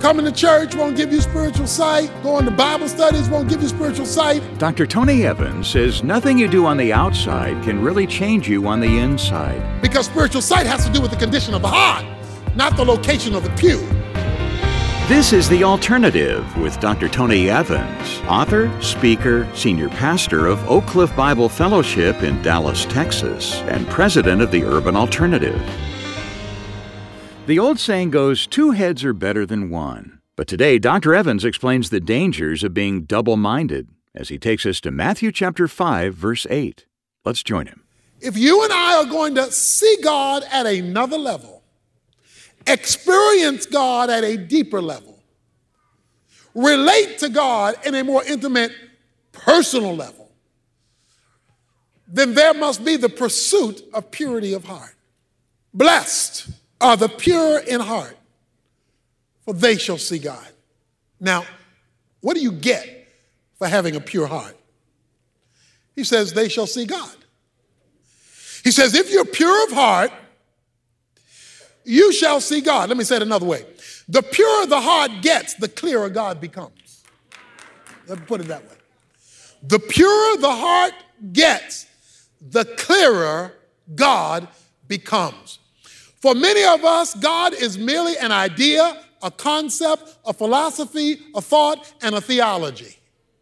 Coming to church won't give you spiritual sight. Going to Bible studies won't give you spiritual sight. Dr. Tony Evans says nothing you do on the outside can really change you on the inside. Because spiritual sight has to do with the condition of the heart, not the location of the pew. This is The Alternative with Dr. Tony Evans, author, speaker, senior pastor of Oak Cliff Bible Fellowship in Dallas, Texas, and president of the Urban Alternative. The old saying goes, 2 heads are better than one. But today, Dr. Evans explains the dangers of being double-minded as he takes us to Matthew chapter 5, verse 8. Let's join him. If you and I are going to see God at another level, experience God at a deeper level, relate to God in a more intimate, personal level, then there must be the pursuit of purity of heart. Blessed are the pure in heart, for they shall see God. Now, what do you get for having a pure heart? He says they shall see God. He says if you're pure of heart, you shall see God. Let me say it another way. The purer the heart gets, the clearer God becomes. Let me put it that way. The purer the heart gets, the clearer God becomes. For many of us, God is merely an idea, a concept, a philosophy, a thought, and a theology,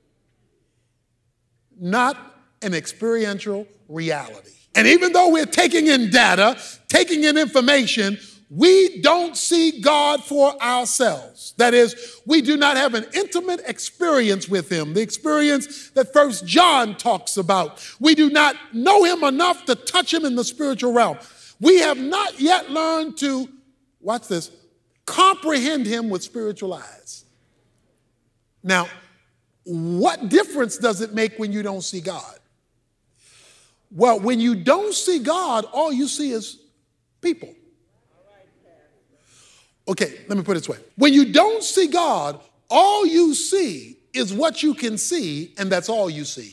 not an experiential reality. And even though we're taking in data, taking in information, we don't see God for ourselves. That is, we do not have an intimate experience with him, the experience that 1 John talks about. We do not know him enough to touch him in the spiritual realm. We have not yet learned to, watch this, comprehend him with spiritual eyes. Now, what difference does it make when you don't see God? Well, when you don't see God, all you see is people. Okay, let me put it this way. When you don't see God, all you see is what you can see, and that's all you see.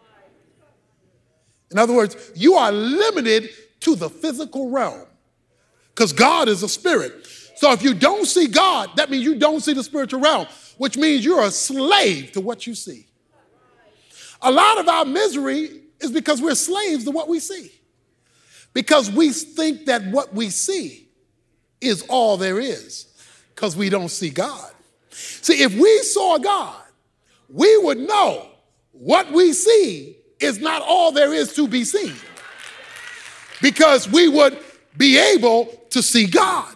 In other words, you are limited to the physical realm because God is a spirit. So if you don't see God, that means you don't see the spiritual realm, which means you're a slave to what you see. A lot of our misery is because we're slaves to what we see. Because we think that what we see is all there is because we don't see God. See, if we saw God, we would know what we see is not all there is to be seen because we would be able to see God.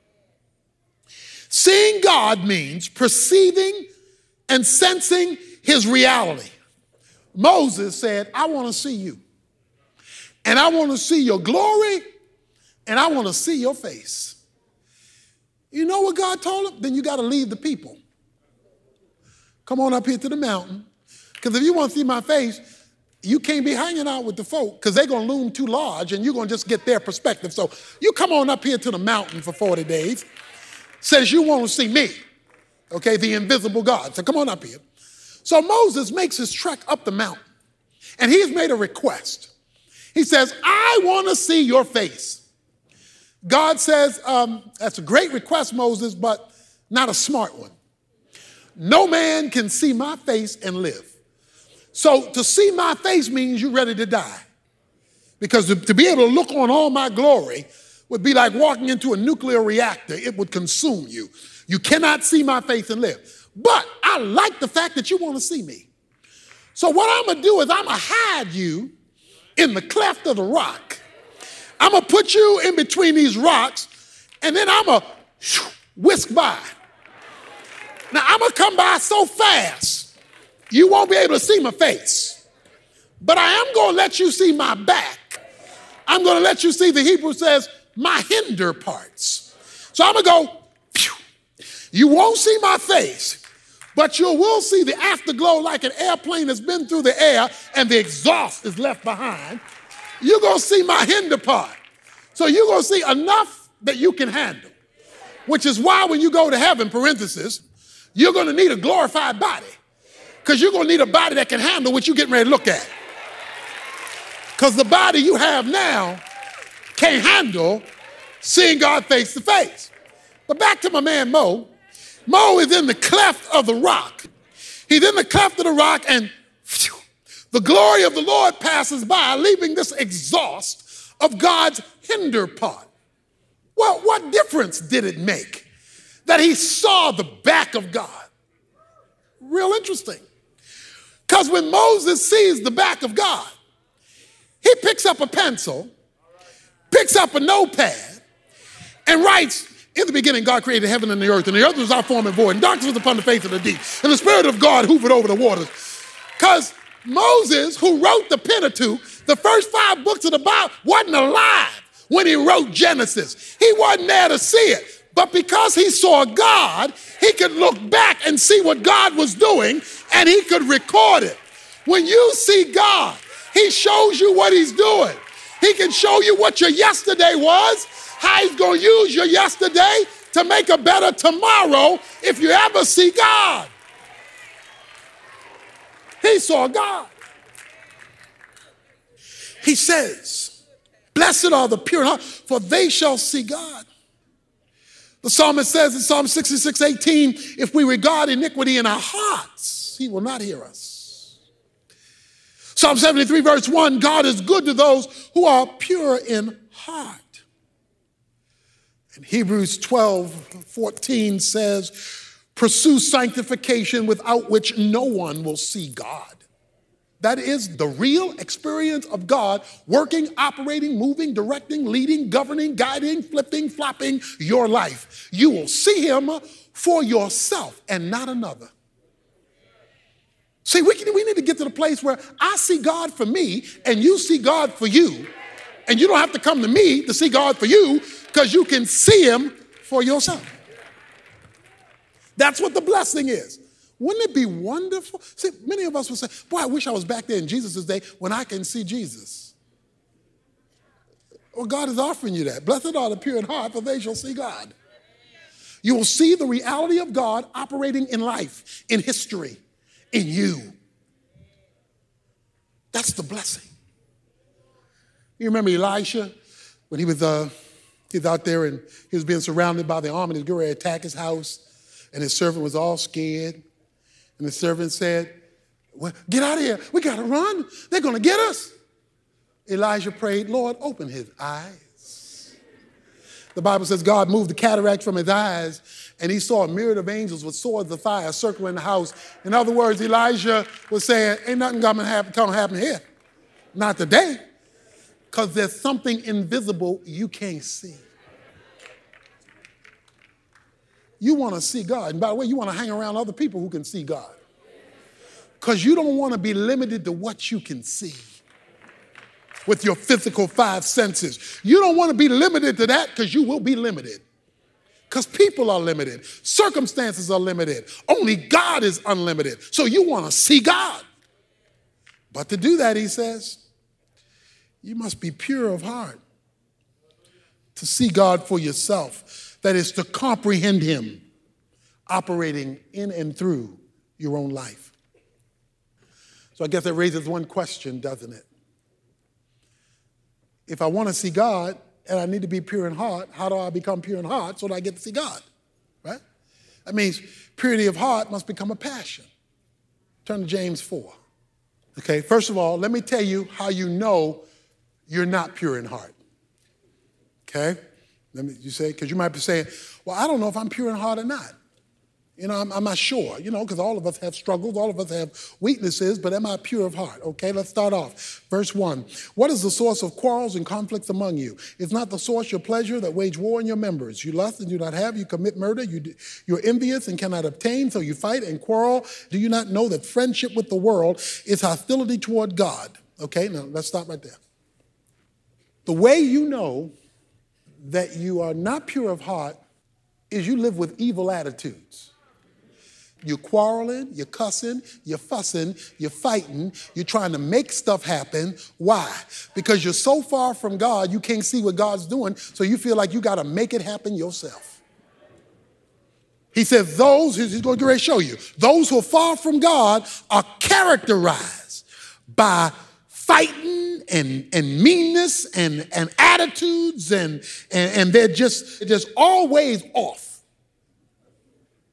Seeing God means perceiving and sensing his reality. Moses said, I want to see you. And I want to see your glory. And I want to see your face. You know what God told him? Then you got to leave the people. Come on up here to the mountain. Because if you want to see my face, you can't be hanging out with the folk because they're going to loom too large and you're going to just get their perspective. So you come on up here to the mountain for 40 days. Says you want to see me. Okay, the invisible God. So come on up here. So Moses makes his trek up the mountain, and he's made a request. He says, I want to see your face. God says, that's a great request, Moses, but not a smart one. No man can see my face and live. So to see my face means you're ready to die. Because to be able to look on all my glory would be like walking into a nuclear reactor. It would consume you. You cannot see my face and live. But I like the fact that you want to see me. So what I'm going to do is I'm going to hide you in the cleft of the rock. I'm going to put you in between these rocks, and then I'm going to whisk by. Now, I'm going to come by so fast, you won't be able to see my face. But I am going to let you see my back. I'm going to let you see, the Hebrew says, my hinder parts. So I'm going to go, phew. You won't see my face, but you will see the afterglow like an airplane that's been through the air and the exhaust is left behind. You're going to see my hinder part. So you're going to see enough that you can handle, which is why when you go to heaven, parenthesis, you're going to need a glorified body because you're going to need a body that can handle what you're getting ready to look at. Because the body you have now can't handle seeing God face to face. But back to my man Mo. Mo is in the cleft of the rock. He's in the cleft of the rock, and phew, the glory of the Lord passes by, leaving this exhaust of God's hinder part. Well, what difference did it make that he saw the back of God? Real interesting. Because when Moses sees the back of God, he picks up a pencil, picks up a notepad, and writes, in the beginning, God created heaven and the earth was without form and void, and darkness was upon the face of the deep, and the Spirit of God hovered over the waters. Because Moses, who wrote the Pentateuch, the first 5 books of the Bible, wasn't alive when he wrote Genesis. He wasn't there to see it. But because he saw God, he could look back and see what God was doing, and he could record it. When you see God, he shows you what he's doing. He can show you what your yesterday was, how he's going to use your yesterday to make a better tomorrow if you ever see God. He saw God. He says, blessed are the pure in heart, for they shall see God. The psalmist says in Psalm 66:18, if we regard iniquity in our hearts, he will not hear us. Psalm 73 verse 1, God is good to those who are pure in heart. And Hebrews 12:14 says, pursue sanctification without which no one will see God. That is the real experience of God working, operating, moving, directing, leading, governing, guiding, flipping, flopping your life. You will see him for yourself and not another. See, we need to get to the place where I see God for me and you see God for you. And you don't have to come to me to see God for you because you can see him for yourself. That's what the blessing is. Wouldn't it be wonderful? See, many of us will say, boy, I wish I was back there in Jesus' day when I can see Jesus. Well, God is offering you that. Blessed are the pure in heart, for they shall see God. You will see the reality of God operating in life, in history, in you. That's the blessing. You remember Elisha when he was out there and he was being surrounded by the army and he was going to attack his house, and his servant was all scared. And the servant said, well, get out of here. We got to run. They're going to get us. Elijah prayed, Lord, open his eyes. The Bible says God moved the cataract from his eyes, and he saw a myriad of angels with swords of fire circling the house. In other words, Elijah was saying, ain't nothing going to happen here. Not today. Because there's something invisible you can't see. You want to see God. And by the way, you want to hang around other people who can see God. Because you don't want to be limited to what you can see with your physical 5 senses. You don't want to be limited to that because you will be limited. Because people are limited. Circumstances are limited. Only God is unlimited. So you want to see God. But to do that, he says, you must be pure of heart to see God for yourself. That is to comprehend him operating in and through your own life. So I guess that raises one question, doesn't it? If I want to see God and I need to be pure in heart, how do I become pure in heart so that I get to see God? Right? That means purity of heart must become a passion. Turn to James 4. Okay, first of all, let me tell you how you know you're not pure in heart. Okay? You say, because you might be saying, well, I don't know if I'm pure in heart or not. You know, I'm not sure, because all of us have struggles, all of us have weaknesses, but am I pure of heart? Okay, let's start off. Verse 1, what is the source of quarrels and conflicts among you? Is not the source your pleasure that wage war in your members? You lust and do not have, you commit murder, you're envious and cannot obtain, so you fight and quarrel. Do you not know that friendship with the world is hostility toward God? Okay, now let's stop right there. The way you know that you are not pure of heart is you live with evil attitudes. You're quarreling, you're cussing, you're fussing, you're fighting, you're trying to make stuff happen. Why? Because you're so far from God, you can't see what God's doing, so you feel like you got to make it happen yourself. He says he's going to show you, those who are far from God are characterized by fighting and meanness and attitudes and they're just always off.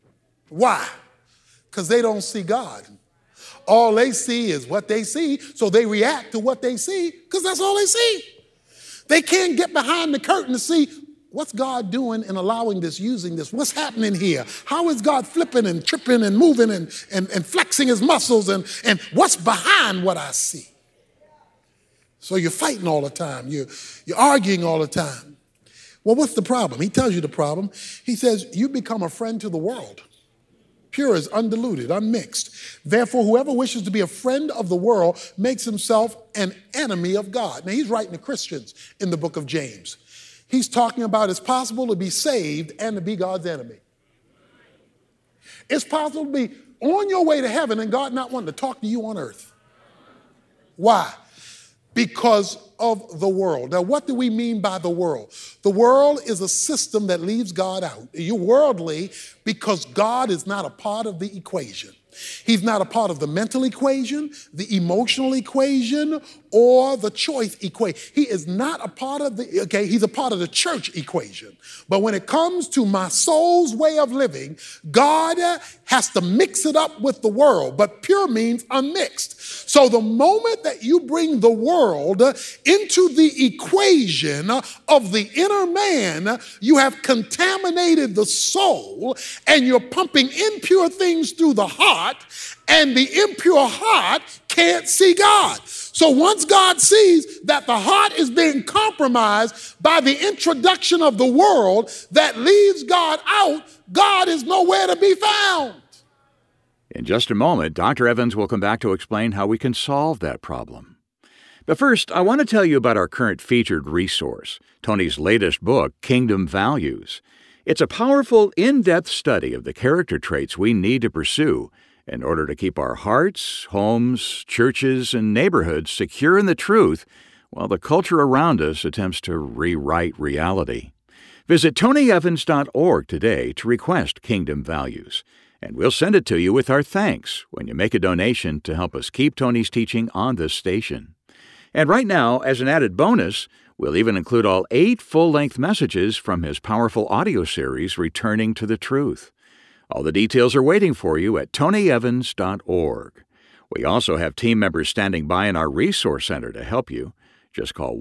Why? Because they don't see God. All they see is what they see, so they react to what they see because that's all they see. They can't get behind the curtain to see what's God doing and allowing this, using this. What's happening here? How is God flipping and tripping and moving and flexing his muscles and what's behind what I see? So you're fighting all the time. You're arguing all the time. Well, what's the problem? He tells you the problem. He says, you become a friend to the world. Pure as undiluted, unmixed. Therefore, whoever wishes to be a friend of the world makes himself an enemy of God. Now, he's writing to Christians in the book of James. He's talking about it's possible to be saved and to be God's enemy. It's possible to be on your way to heaven and God not wanting to talk to you on earth. Why? Because of the world. Now, what do we mean by the world? The world is a system that leaves God out. You're worldly because God is not a part of the equation. He's not a part of the mental equation, the emotional equation, or the choice equation. He is not a part of he's a part of the church equation. But when it comes to my soul's way of living, God has to mix it up with the world. But pure means unmixed. So the moment that you bring the world into the equation of the inner man, you have contaminated the soul and you're pumping impure things through the heart, and the impure heart can't see God. So once God sees that the heart is being compromised by the introduction of the world that leaves God out, God is nowhere to be found. In just a moment, Dr. Evans will come back to explain how we can solve that problem. But first, I want to tell you about our current featured resource, Tony's latest book, Kingdom Values. It's a powerful, in-depth study of the character traits we need to pursue in order to keep our hearts, homes, churches, and neighborhoods secure in the truth while the culture around us attempts to rewrite reality. Visit tonyevans.org today to request Kingdom Values, and we'll send it to you with our thanks when you make a donation to help us keep Tony's teaching on this station. And right now, as an added bonus, we'll even include all 8 full-length messages from his powerful audio series, Returning to the Truth. All the details are waiting for you at tonyevans.org. We also have team members standing by in our resource center to help you. Just call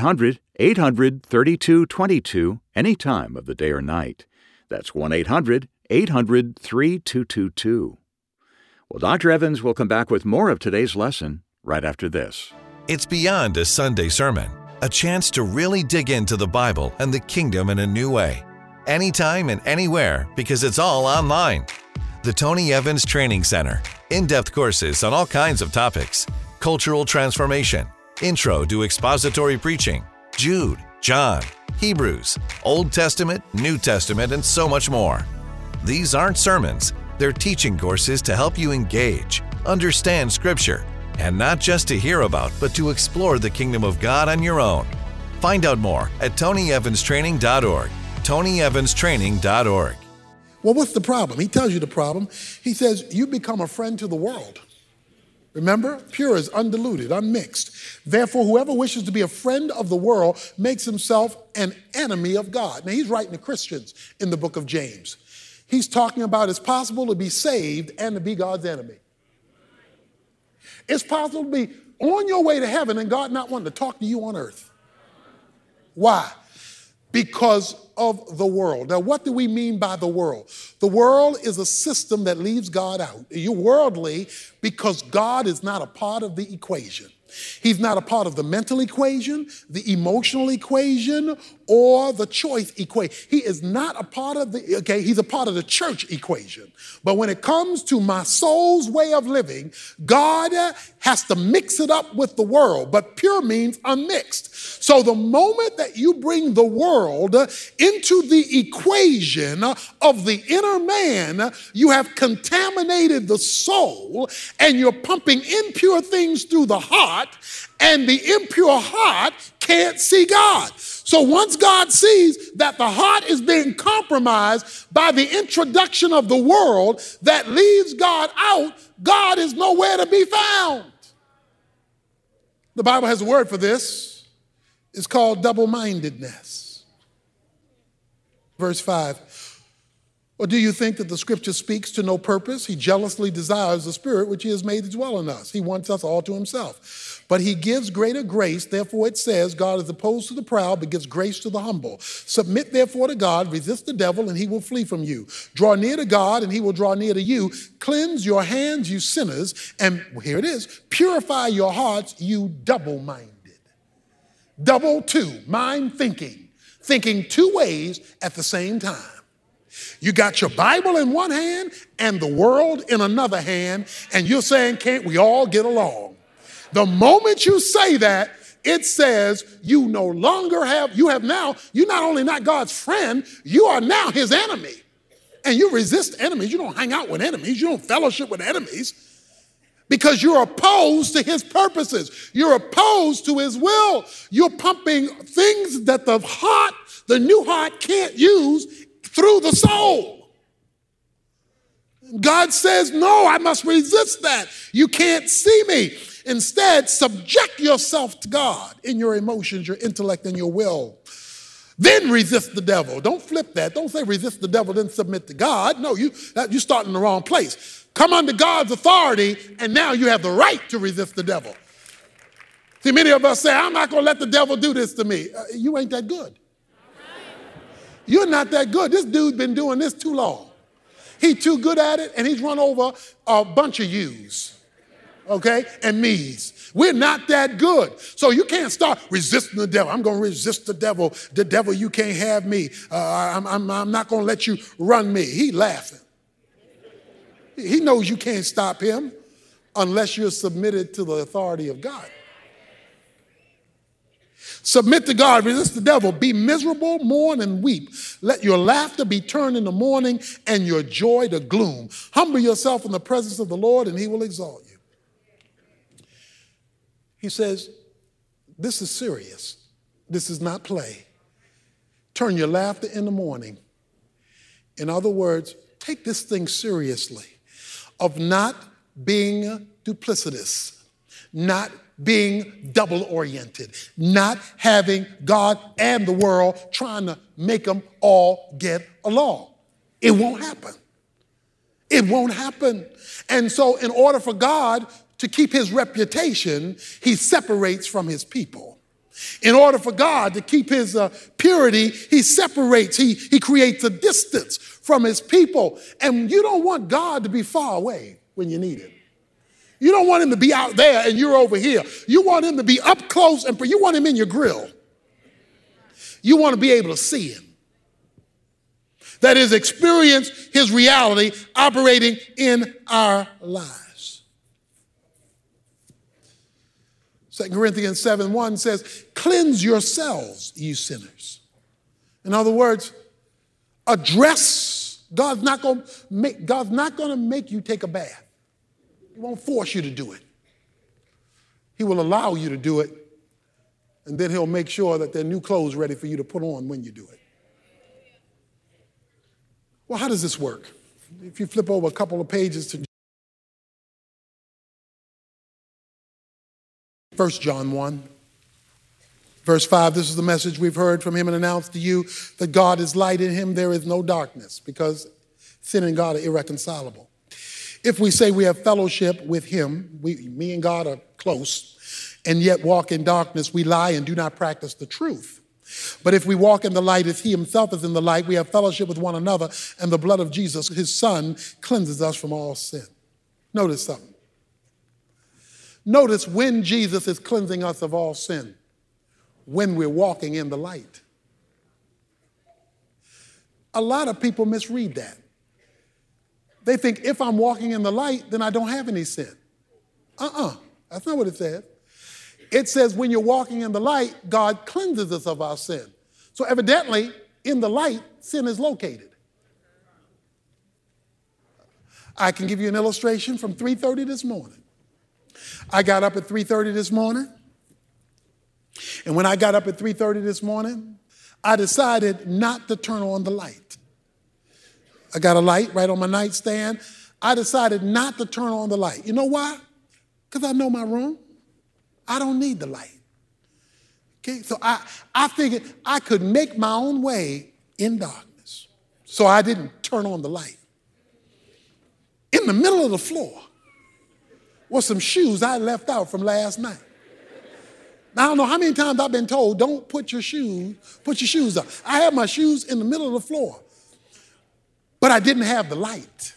1-800-800-3222 any time of the day or night. That's 1-800-800-3222. Well, Dr. Evans will come back with more of today's lesson right after this. It's beyond a Sunday sermon, a chance to really dig into the Bible and the kingdom in a new way. Anytime and anywhere, because it's all online. The Tony Evans Training Center. In-depth courses on all kinds of topics. Cultural transformation. Intro to expository preaching. Jude, John, Hebrews, Old Testament, New Testament, and so much more. These aren't sermons. They're teaching courses to help you engage, understand Scripture, and not just to hear about, but to explore the kingdom of God on your own. Find out more at TonyEvansTraining.org. TonyEvansTraining.org. Well, what's the problem? He tells you the problem. He says, you become a friend to the world. Remember? Pure as undiluted, unmixed. Therefore, whoever wishes to be a friend of the world makes himself an enemy of God. Now, he's writing to Christians in the book of James. He's talking about it's possible to be saved and to be God's enemy. It's possible to be on your way to heaven and God not wanting to talk to you on earth. Why? Because of the world. Now, what do we mean by the world? The world is a system that leaves God out. You're worldly because God is not a part of the equation. He's not a part of the mental equation, the emotional equation, or the choice equation. He is not a part of he's a part of the church equation. But when it comes to my soul's way of living, God has to mix it up with the world. But pure means unmixed. So the moment that you bring the world into the equation of the inner man, you have contaminated the soul and you're pumping impure things through the heart, and the impure heart can't see God. So once God sees that the heart is being compromised by the introduction of the world that leaves God out, God is nowhere to be found. The Bible has a word for this. It's called double-mindedness. Verse 5, Or do you think that the scripture speaks to no purpose? He jealously desires the Spirit which he has made to dwell in us. He wants us all to himself. But he gives greater grace. Therefore it says, God is opposed to the proud, but gives grace to the humble. Submit therefore to God, resist the devil, and he will flee from you. Draw near to God, and he will draw near to you. Cleanse your hands, you sinners, and here it is, purify your hearts, you double-minded. Double two, mind thinking. Thinking two ways at the same time. You got your Bible in one hand and the world in another hand, and you're saying, can't we all get along? The moment you say that, it says you no longer you're not only not God's friend, you are now his enemy. And you resist enemies. You don't hang out with enemies. You don't fellowship with enemies because you're opposed to his purposes. You're opposed to his will. You're pumping things that the new heart can't use through the soul. God says, no, I must resist that. You can't see me. Instead, subject yourself to God in your emotions, your intellect, and your will. Then resist the devil. Don't flip that. Don't say resist the devil, then submit to God. No, you're starting in the wrong place. Come under God's authority, and now you have the right to resist the devil. See, many of us say, I'm not going to let the devil do this to me. You ain't that good. You're not that good. This dude's been doing this too long. He's too good at it, and he's run over a bunch of yous, okay, and me's. We're not that good. So you can't start resisting the devil. I'm going to resist the devil. The devil, you can't have me. I'm not going to let you run me. He's laughing. He knows you can't stop him unless you're submitted to the authority of God. Submit to God, resist the devil, be miserable, mourn and weep. Let your laughter be turned into mourning and your joy to gloom. Humble yourself in the presence of the Lord and he will exalt you. He says, this is serious. This is not play. Turn your laughter into mourning. In other words, take this thing seriously of not being duplicitous, not being double-oriented, not having God and the world trying to make them all get along. It won't happen. It won't happen. And so in order for God to keep his reputation, he separates from his people. In order for God to keep his purity, he separates, he creates a distance from his people. And you don't want God to be far away when you need him. You don't want him to be out there and you're over here. You want him to be up close and you want him in your grill. You want to be able to see him. That is, experience his reality operating in our lives. 2 Corinthians 7:1 says, cleanse yourselves, ye sinners. In other words, address. God's not going to make you take a bath. He won't force you to do it. He will allow you to do it, and then he'll make sure that there are new clothes ready for you to put on when you do it. Well, how does this work? If you flip over a couple of pages to 1 John 1, verse 5, this is the message we've heard from him and announced to you, that God is light, in him there is no darkness, because sin and God are irreconcilable. If we say we have fellowship with him, me and God are close, and yet walk in darkness, we lie and do not practice the truth. But if we walk in the light as he himself is in the light, we have fellowship with one another, and the blood of Jesus, his son, cleanses us from all sin. Notice something. Notice when Jesus is cleansing us of all sin, when we're walking in the light. A lot of people misread that. They think if I'm walking in the light, then I don't have any sin. That's not what it says. It says when you're walking in the light, God cleanses us of our sin. So evidently, in the light, sin is located. I can give you an illustration from 3:30 this morning. I got up at 3:30 this morning. And when I got up at 3:30 this morning, I decided not to turn on the light. I got a light right on my nightstand. I decided not to turn on the light. You know why? Because I know my room. I don't need the light. Okay, so I figured I could make my own way in darkness. So I didn't turn on the light. In the middle of the floor were some shoes I left out from last night. Now, I don't know how many times I've been told, don't put your shoes up. I had my shoes in the middle of the floor, but I didn't have the light.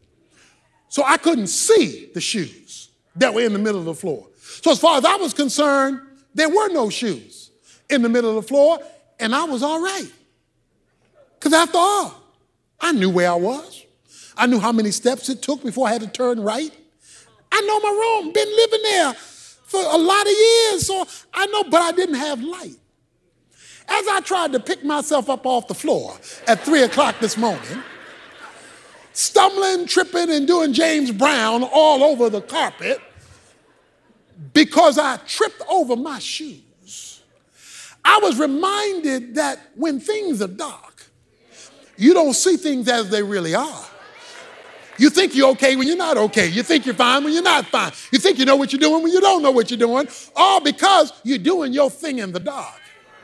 So I couldn't see the shoes that were in the middle of the floor. So as far as I was concerned, there were no shoes in the middle of the floor, and I was all right. Because after all, I knew where I was. I knew how many steps it took before I had to turn right. I know my room, been living there for a lot of years, so I know, but I didn't have light. As I tried to pick myself up off the floor at 3 o'clock this morning, stumbling, tripping, and doing James Brown all over the carpet because I tripped over my shoes, I was reminded that when things are dark, you don't see things as they really are. You think you're okay when you're not okay. You think you're fine when you're not fine. You think you know what you're doing when you don't know what you're doing, all because you're doing your thing in the dark.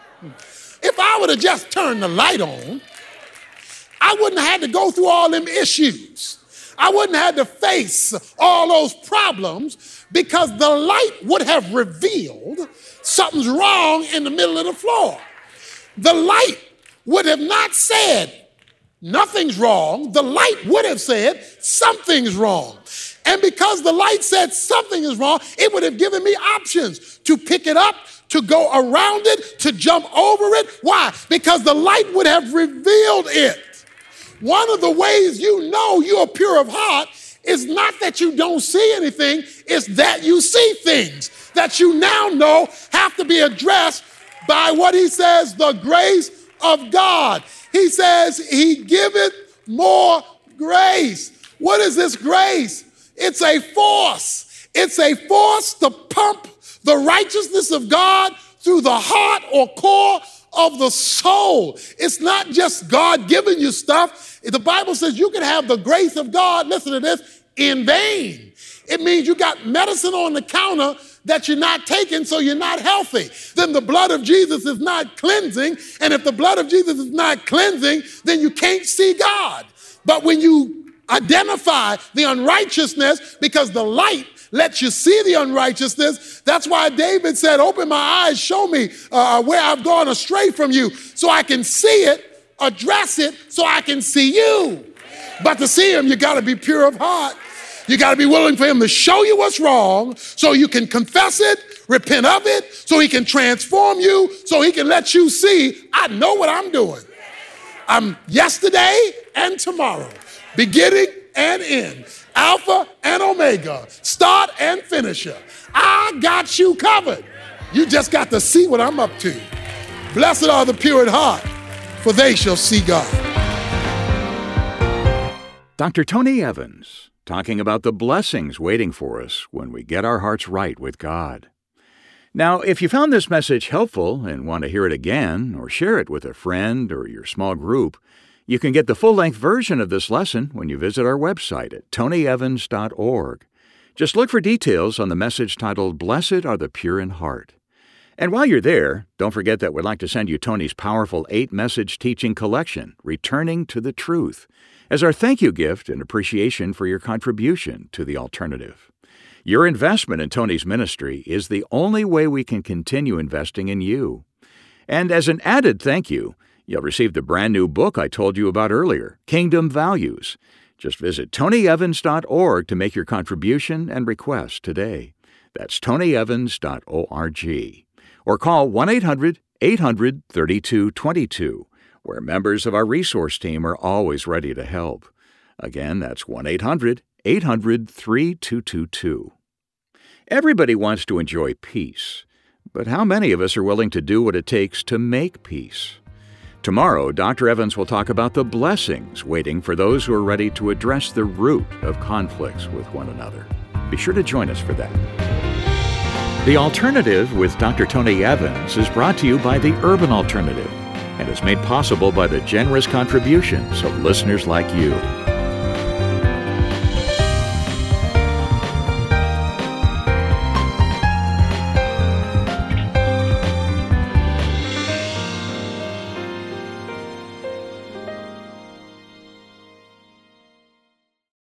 If I would have just turned the light on, I wouldn't have had to go through all them issues. I wouldn't have had to face all those problems because the light would have revealed something's wrong in the middle of the floor. The light would have not said, nothing's wrong. The light would have said something's wrong. And because the light said something is wrong, it would have given me options to pick it up, to go around it, to jump over it. Why? Because the light would have revealed it. One of the ways you know you're pure of heart is not that you don't see anything, it's that you see things that you now know have to be addressed by what he says, the grace of God. He says he giveth more grace. What is this grace? It's a force. It's a force to pump the righteousness of God through the heart or core of the soul. It's not just God giving you stuff. The Bible says you can have the grace of God, listen to this, in vain. It means you got medicine on the counter that you're not taking, so you're not healthy. Then the blood of Jesus is not cleansing, and if the blood of Jesus is not cleansing, then you can't see God. But when you identify the unrighteousness, because the light lets you see the unrighteousness, that's why David said, open my eyes, show me where I've gone astray from you, so I can see it, address it, so I can see you. But to see him, you got to be pure of heart. You got to be willing for him to show you what's wrong so you can confess it, repent of it, so he can transform you, so he can let you see, I know what I'm doing. I'm yesterday and tomorrow, beginning and end, Alpha and Omega, start and finisher. I got you covered. You just got to see what I'm up to. Blessed are the pure in heart, for they shall see God. Dr. Tony Evans, talking about the blessings waiting for us when we get our hearts right with God. Now, if you found this message helpful and want to hear it again or share it with a friend or your small group, you can get the full-length version of this lesson when you visit our website at tonyevans.org. Just look for details on the message titled, Blessed are the Pure in Heart. And while you're there, don't forget that we'd like to send you Tony's powerful 8-message teaching collection, Returning to the Truth, as our thank you gift and appreciation for your contribution to The Alternative. Your investment in Tony's ministry is the only way we can continue investing in you. And as an added thank you, you'll receive the brand new book I told you about earlier, Kingdom Values. Just visit tonyevans.org to make your contribution and request today. That's tonyevans.org. Or call 1-800-800-3222. where members of our resource team are always ready to help. Again, that's 1-800-800-3222. Everybody wants to enjoy peace, but how many of us are willing to do what it takes to make peace? Tomorrow, Dr. Evans will talk about the blessings waiting for those who are ready to address the root of conflicts with one another. Be sure to join us for that. The Alternative with Dr. Tony Evans is brought to you by the Urban Alternative and is made possible by the generous contributions of listeners like you.